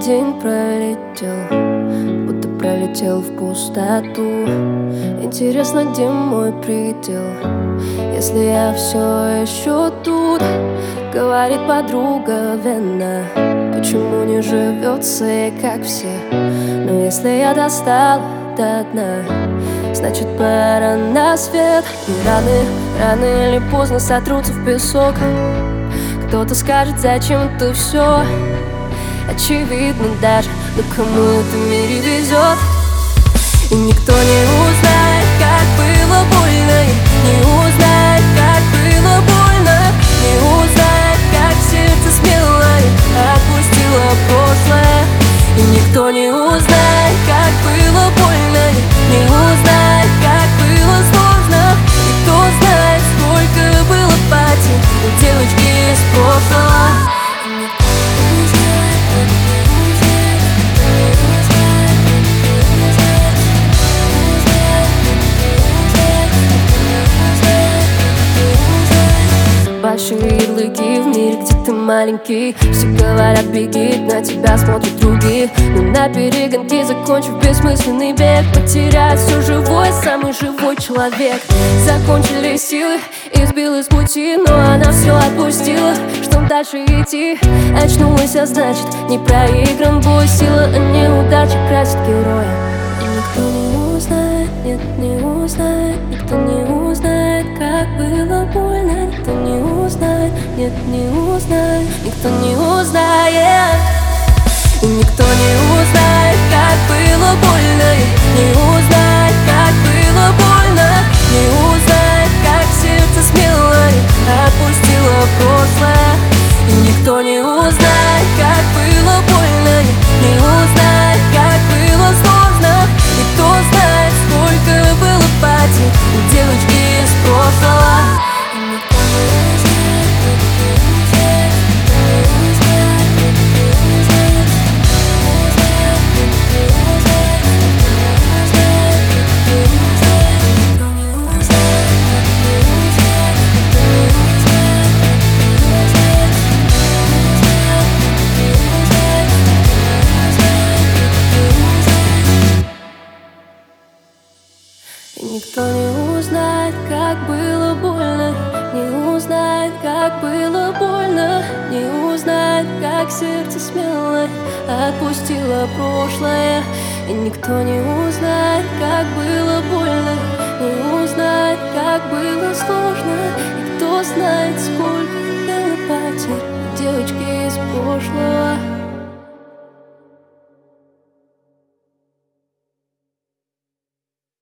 день пролетел, будто пролетел в пустоту. Интересно, где мой предел, если я все еще тут? Говорит подруга Вена, почему не живется ей как все? Но если я достал до дна, значит пора на свет. И рано или поздно сотрутся в песок. Кто-то скажет, зачем это все очевидно даже, но кому это в мире везет. И никто не узнает, как было больно, и не узнает, как было больно, не узнает, как сердце смело отпустило прошлое. И никто не узнает, как было больно, и не узнает, как было сложно. И кто знает, сколько было потерь у девочки из прошлого. Большие ярлыки в мире, где ты маленький. Все говорят, беги, на тебя смотрят другие. Но на перегонке, закончив бессмысленный бег, потеряет все живое, самый живой человек. Закончили силы, избил из пути, но она все отпустила. Что дальше идти? Очнулась, а значит, не проигран бой. Сила, а неудача красит героя. И никто не узнает, нет, не узнает. Никто не узнает, как было больно. Никто не узнает, нет, не узнает. Никто не узнает. И никто не узнает, как было больно. И не узнает, как было больно. Не узнает, как сердце смело отпустило прошлое. И никто не узнает, как было больно. И не узнает, как было сложно. И кто знает, сколько было потерь у девочки из прошлого. Никто не узнает, как было больно, не узнает, как было больно, не узнает, как сердце смело отпустило прошлое. И никто не узнает, как было больно, не узнает, как было сложно. И кто знает, сколько было потерь у девочки из прошлого.